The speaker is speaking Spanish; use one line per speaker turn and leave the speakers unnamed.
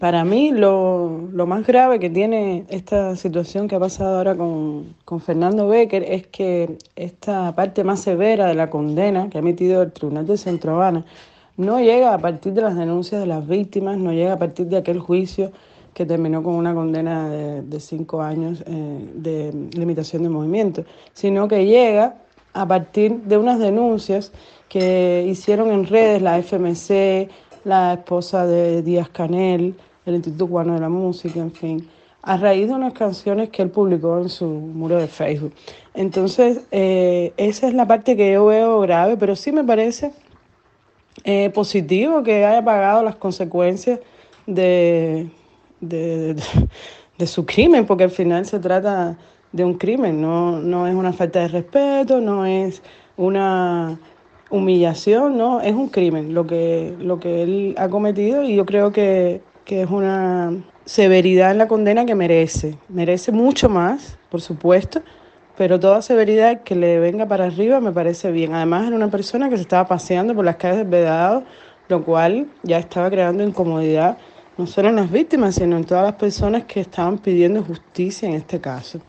Para mí lo más grave que tiene esta situación que ha pasado ahora con Fernando Becker es que esta parte más severa de la condena que ha emitido el Tribunal de Centro Habana no llega a partir de las denuncias de las víctimas, no llega a partir de aquel juicio que terminó con una condena de 5 años de limitación de movimiento, sino que llega a partir de unas denuncias que hicieron en redes la FMC, la esposa de Díaz Canel, el Instituto Cubano de la Música, en fin, a raíz de unas canciones que él publicó en su muro de Facebook. Entonces, esa es la parte que yo veo grave, pero sí me parece positivo que haya pagado las consecuencias de, de, de, de su crimen, porque al final se trata de un crimen, no es una falta de respeto, no es una humillación, no, es un crimen lo que él ha cometido y yo creo que es una severidad en la condena que merece mucho más, por supuesto, pero toda severidad que le venga para arriba me parece bien. Además, era una persona que se estaba paseando por las calles de Vedado, lo cual ya estaba creando incomodidad no solo en las víctimas, sino en todas las personas que estaban pidiendo justicia en este caso.